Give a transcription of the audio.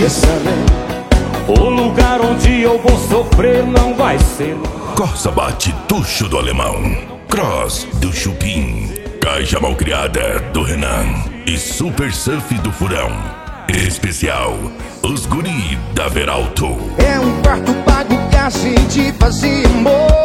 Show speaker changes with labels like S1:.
S1: O lugar onde eu vou sofrer não vai ser.
S2: Corsa bate tucho do alemão, cross do chupim, caixa malcriada do Renan e super surf do furão. Especial, os guri da Veralto.
S3: É um quarto pago que a gente fazia amor.